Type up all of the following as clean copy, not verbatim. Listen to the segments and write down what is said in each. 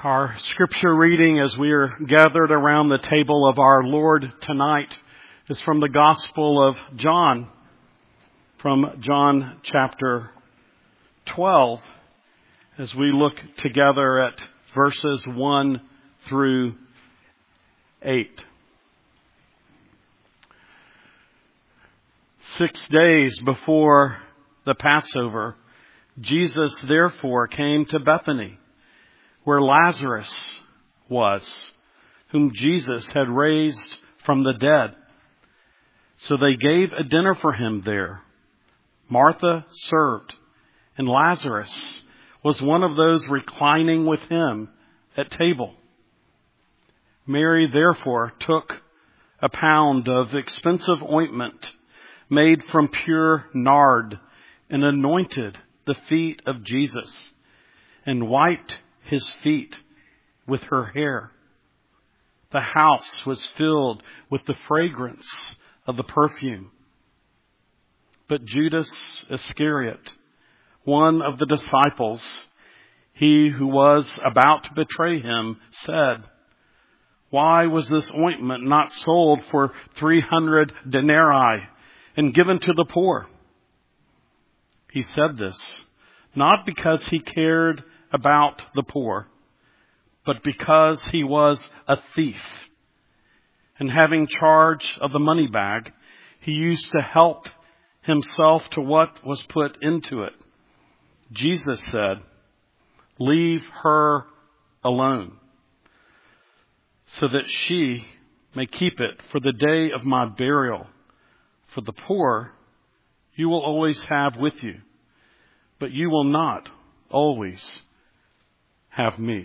Our scripture reading as we are gathered around the table of our Lord tonight is from the Gospel of John, from John chapter 12, as we look together at verses 1 through 8. 6 days before the Passover, Jesus therefore came to Bethany, where Lazarus was, whom Jesus had raised from the dead. So they gave a dinner for him there. Martha served, and Lazarus was one of those reclining with him at table. Mary therefore took a pound of expensive ointment made from pure nard and anointed the feet of Jesus and wiped his feet with her hair. The house was filled with the fragrance of the perfume. But Judas Iscariot, one of the disciples, he who was about to betray him, said, "Why was this ointment not sold for 300 denarii and given to the poor?" He said this not because he cared about the poor, but because he was a thief. And having charge of the money bag, he used to help himself to what was put into it. Jesus said, "Leave her alone, so that she may keep it for the day of my burial. For the poor you will always have with you, but you will not always have me."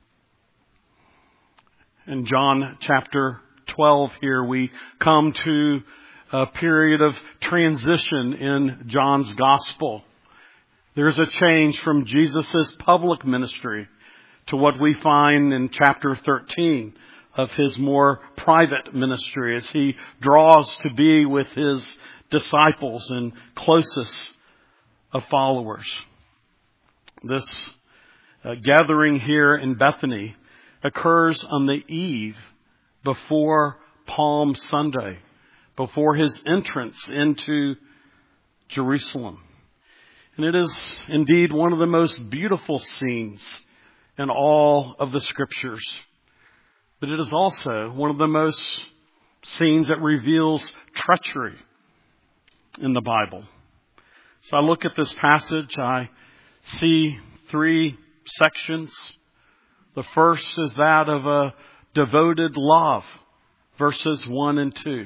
In John chapter 12 here, we come to a period of transition in John's gospel. There's a change from Jesus' public ministry to what we find in chapter 13 of his more private ministry as he draws to be with his disciples and closest of followers. This gathering here in Bethany occurs on the eve before Palm Sunday, before his entrance into Jerusalem. And it is indeed one of the most beautiful scenes in all of the scriptures. But it is also one of the most scenes that reveals treachery in the Bible. So I look at this passage, I see 3 sections. The first is that of a devoted love, verses 1 and 2.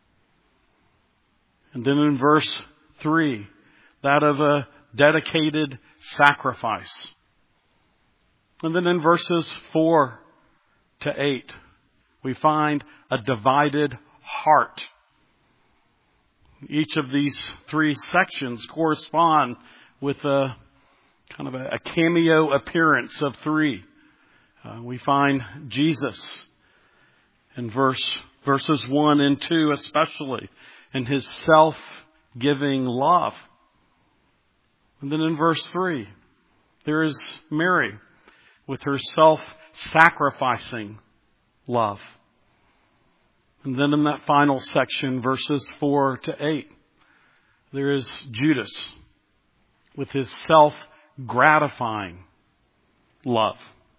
And then in verse 3, that of a dedicated sacrifice. And then in verses 4 to 8, we find a divided heart. Each of these 3 sections correspond with a kind of a cameo appearance of 3. We find Jesus in verses 1 and 2 especially, in his self-giving love. And then in verse 3, there is Mary with her self-sacrificing love. And then in that final section, verses 4 to 8, there is Judas with his self-gratifying love.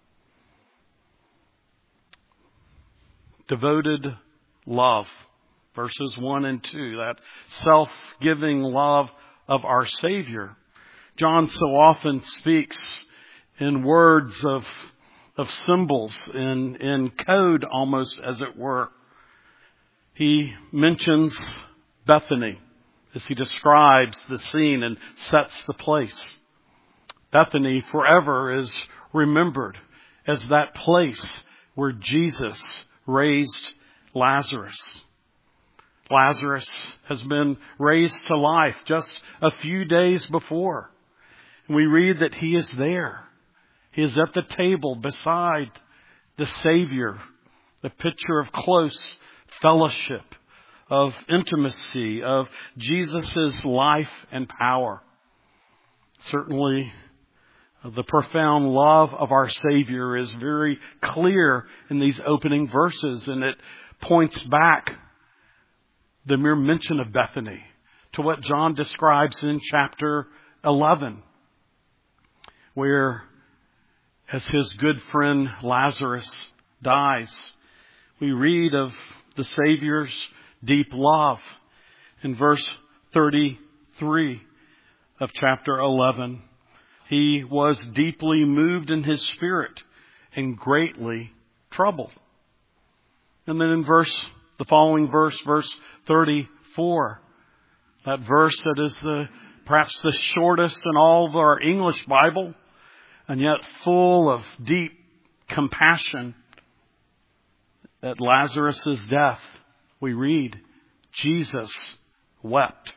Devoted love, verses 1 and 2, that self-giving love of our Savior. John so often speaks in words of symbols, in code almost, as it were. He mentions Bethany as he describes the scene and sets the place. Bethany forever is remembered as that place where Jesus raised Lazarus. Lazarus has been raised to life just a few days before. And we read that he is there. He is at the table beside the Savior, the picture of close fellowship, of intimacy, of Jesus' life and power. Certainly The profound love of our Savior is very clear in these opening verses, and it points back the mere mention of Bethany to what John describes in chapter 11, where as his good friend Lazarus dies, we read of the Savior's deep love in verse 33 of chapter 11. He was deeply moved in his spirit and greatly troubled. And then in the following verse 34, that verse that is perhaps the shortest in all of our English Bible, and yet full of deep compassion. At Lazarus' death, we read, Jesus wept.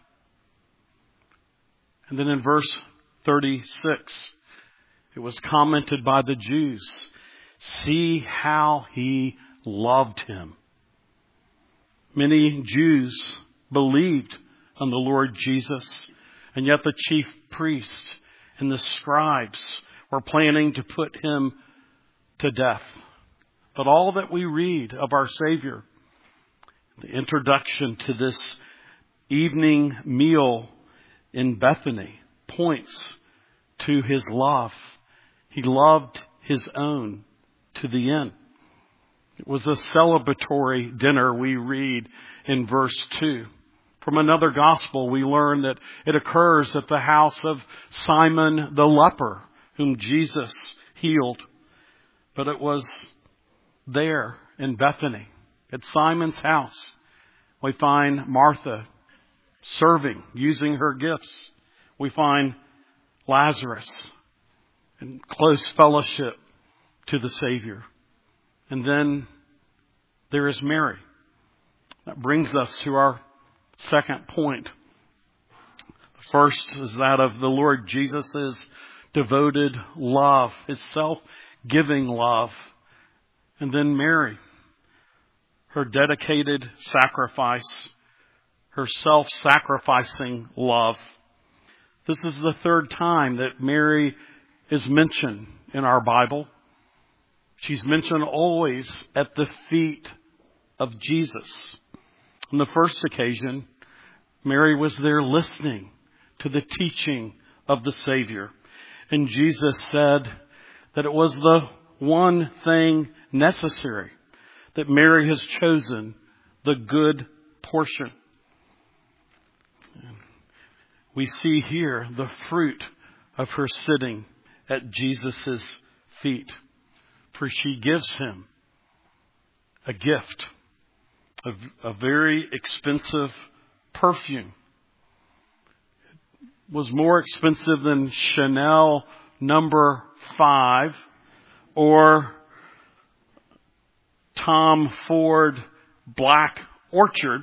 And then in verse 36, it was commented by the Jews, see how he loved him. Many Jews believed on the Lord Jesus, and yet the chief priests and the scribes were planning to put him to death. But all that we read of our Savior, the introduction to this evening meal in Bethany, points to his love. He loved his own to the end. It was a celebratory dinner, we read in verse 2. From another gospel, we learn that it occurs at the house of Simon the leper, whom Jesus healed. But it was there in Bethany, at Simon's house, we find Martha serving, using her gifts. We find Lazarus in close fellowship to the Savior. And then there is Mary. That brings us to our second point. The first is that of the Lord Jesus' devoted love, his self-giving love. And then Mary, her dedicated sacrifice, her self-sacrificing love. This is the third time that Mary is mentioned in our Bible. She's mentioned always at the feet of Jesus. On the first occasion, Mary was there listening to the teaching of the Savior. And Jesus said that it was the one thing necessary, that Mary has chosen the good portion. We see here the fruit of her sitting at Jesus' feet. For she gives him a gift, a very expensive perfume. It was more expensive than Chanel number 5 or Tom Ford Black Orchard.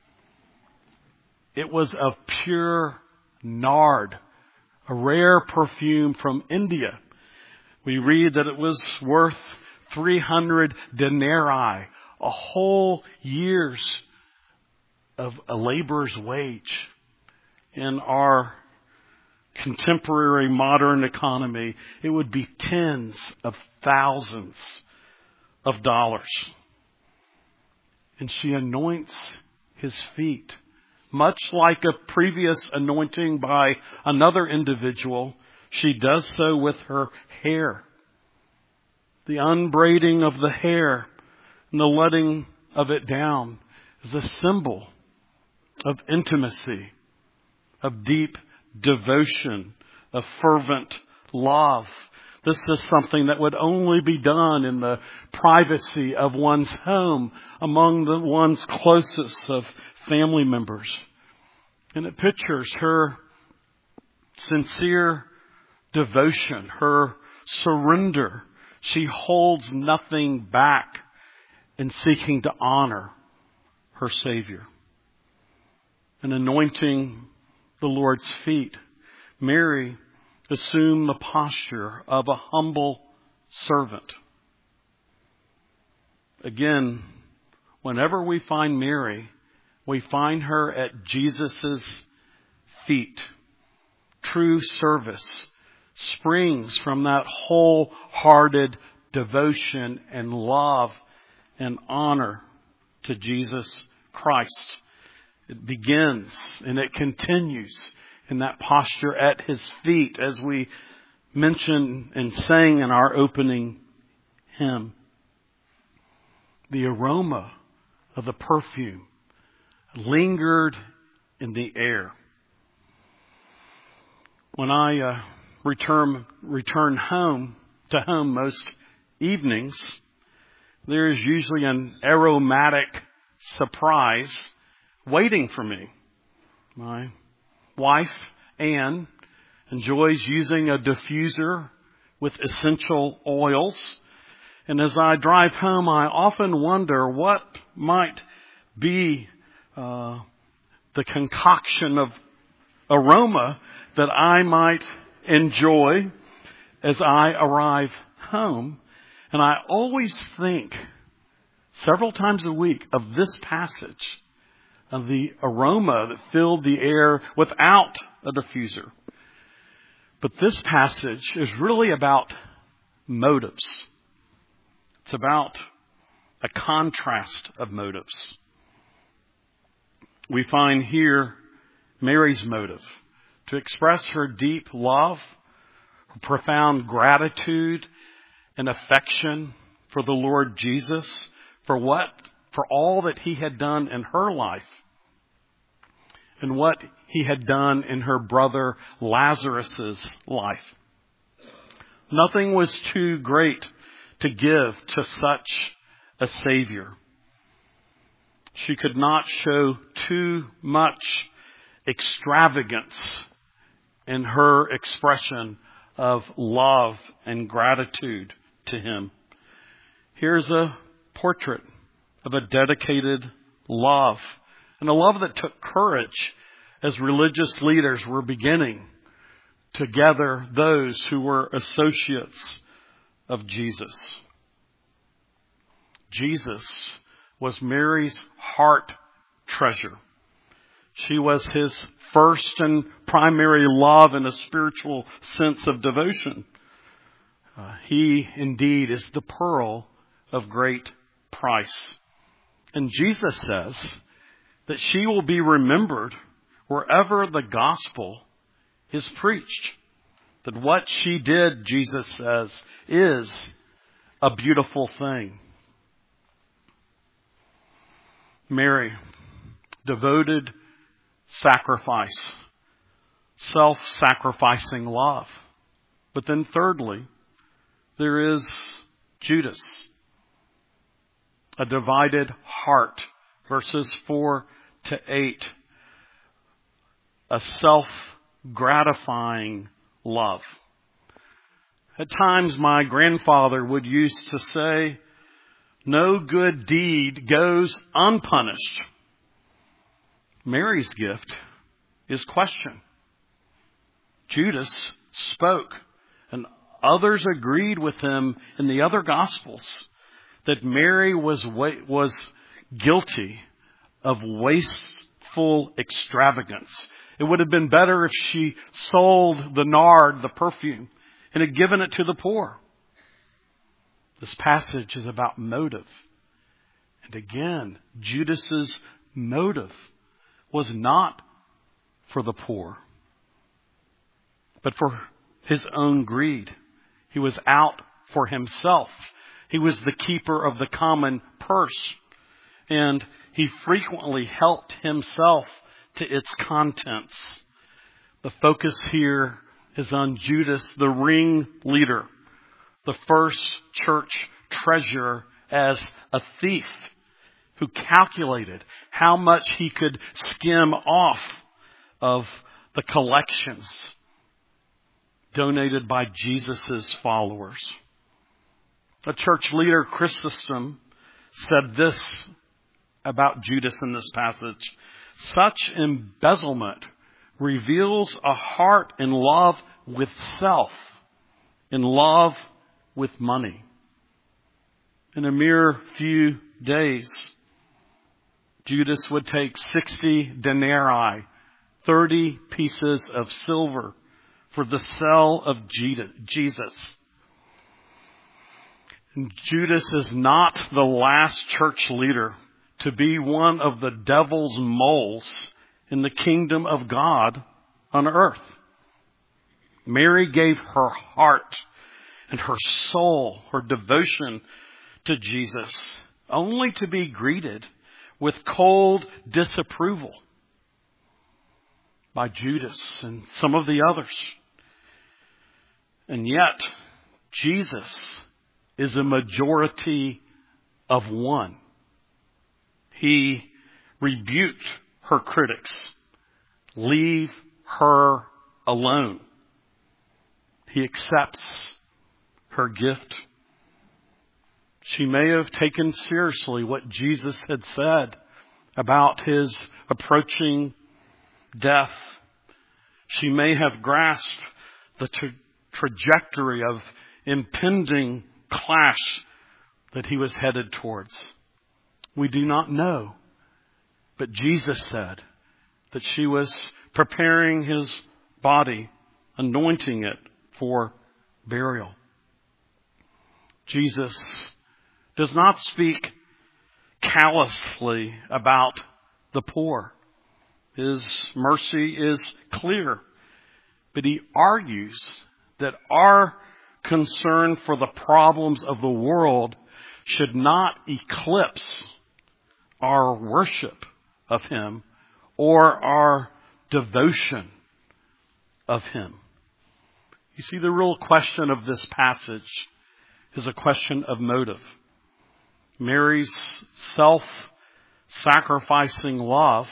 It was of pure nard, a rare perfume from India. We read that it was worth 300 denarii, a whole year's of a laborer's wage. In our contemporary modern economy, it would be tens of thousands of dollars. And she anoints his feet, much like a previous anointing by another individual. She does so with her hair. The unbraiding of the hair and the letting of it down is a symbol of intimacy, of deep devotion, of fervent love. This is something that would only be done in the privacy of one's home, among the one's closest of family members. And it pictures her sincere devotion, her surrender. She holds nothing back in seeking to honor her Savior. In anointing the Lord's feet, Mary assumed the posture of a humble servant. Again, whenever we find Mary, we find her at Jesus' feet. True service springs from that wholehearted devotion and love and honor to Jesus Christ. It begins and it continues in that posture at His feet, as we mentioned and sang in our opening hymn. The aroma of the perfume lingered in the air. When I return home most evenings, there is usually an aromatic surprise waiting for me. My wife, Anne, enjoys using a diffuser with essential oils. And as I drive home, I often wonder what might be the concoction of aroma that I might enjoy as I arrive home. And I always think several times a week of this passage, of the aroma that filled the air without a diffuser. But this passage is really about motives. It's about a contrast of motives. We find here Mary's motive to express her deep love, her profound gratitude and affection for the Lord Jesus, for all that He had done in her life and what He had done in her brother Lazarus' life. Nothing was too great to give to such a Savior. She could not show too much extravagance in her expression of love and gratitude to Him. Here's a portrait of a dedicated love, and a love that took courage as religious leaders were beginning to gather those who were associates of Jesus. Jesus was Mary's heart treasure. She was His first and primary love in a spiritual sense of devotion. He indeed is the pearl of great price. And Jesus says that she will be remembered wherever the gospel is preached. That what she did, Jesus says, is a beautiful thing. Mary, devoted sacrifice, self-sacrificing love. But then thirdly, there is Judas, a divided heart, verses 4 to 8, a self-gratifying love. At times my grandfather would used to say, no good deed goes unpunished. Mary's gift is question. Judas spoke, and others agreed with him in the other Gospels that Mary was guilty of wasteful extravagance. It would have been better if she sold the nard, the perfume, and had given it to the poor. This passage is about motive. And again, Judas's motive was not for the poor, but for his own greed. He was out for himself. He was the keeper of the common purse, and he frequently helped himself to its contents. The focus here is on Judas, the ringleader, the first church treasurer, as a thief who calculated how much he could skim off of the collections donated by Jesus' followers. A church leader, Chrysostom, said this about Judas in this passage: such embezzlement reveals a heart in love with self, in love with money. In a mere few days, Judas would take 60 denarii, 30 pieces of silver, for the sale of Jesus. And Judas is not the last church leader to be one of the devil's moles in the kingdom of God on earth. Mary gave her heart and her soul, her devotion to Jesus, only to be greeted with cold disapproval by Judas and some of the others. And yet, Jesus is a majority of one. He rebuked her critics. Leave her alone. He accepts her gift. She may have taken seriously what Jesus had said about his approaching death. She may have grasped the trajectory of impending clash that he was headed towards. We do not know. But Jesus said that she was preparing his body, anointing it for burial. Jesus does not speak callously about the poor. His mercy is clear, but he argues that our concern for the problems of the world should not eclipse our worship of him or our devotion of him. You see, the real question of this passage is a question of motive. Mary's self-sacrificing love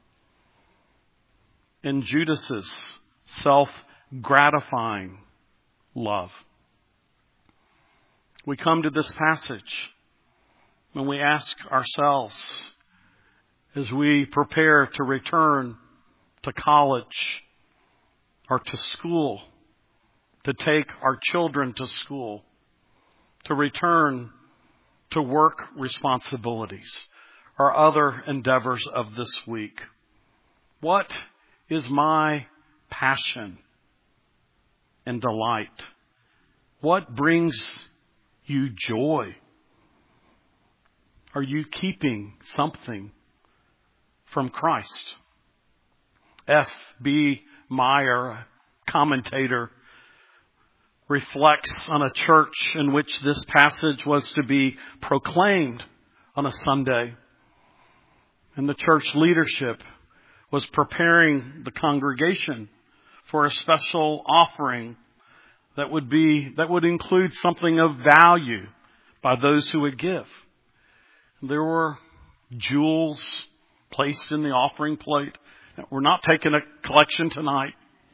and Judas's self-gratifying love. We come to this passage when we ask ourselves, as we prepare to return to college or to school, to take our children to school, to return to work responsibilities or other endeavors of this week. What is my passion and delight? What brings you joy? Are you keeping something from Christ? F.B. Meyer, a commentator, reflects on a church in which this passage was to be proclaimed on a Sunday. And the church leadership was preparing the congregation for a special offering that would include something of value by those who would give. There were jewels placed in the offering plate. We're not taking a collection tonight.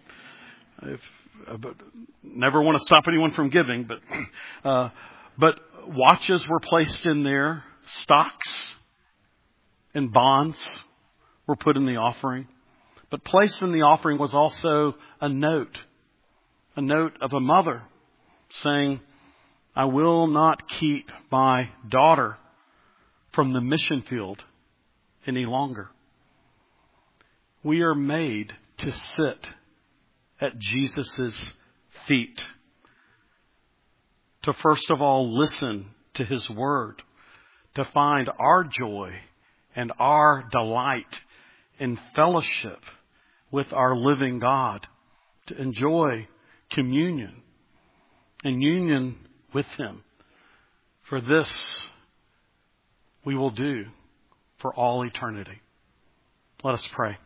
But never want to stop anyone from giving, but watches were placed in there, stocks and bonds were put in the offering. But placed in the offering was also a note of a mother saying, I will not keep my daughter from the mission field any longer. We are made to sit at Jesus' feet, to first of all listen to his word, to find our joy and our delight in fellowship with our living God, to enjoy communion and union with him. For this we will do for all eternity. Let us pray.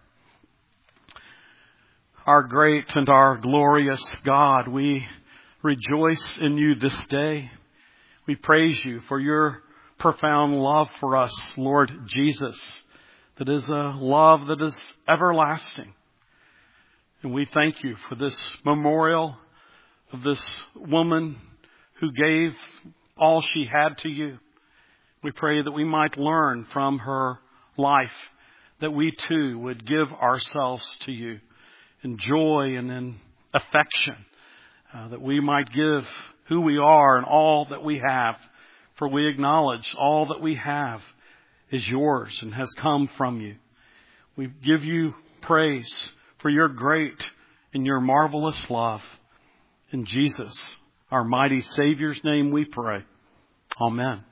Our great and our glorious God, we rejoice in you this day. We praise you for your profound love for us, Lord Jesus, that is a love that is everlasting. And we thank you for this memorial of this woman who gave all she had to you. We pray that we might learn from her life, that we too would give ourselves to you in joy and in affection, that we might give who we are and all that we have, for we acknowledge all that we have is yours and has come from you. We give you praise for your great in your marvelous love. In Jesus, our mighty Savior's name we pray. Amen.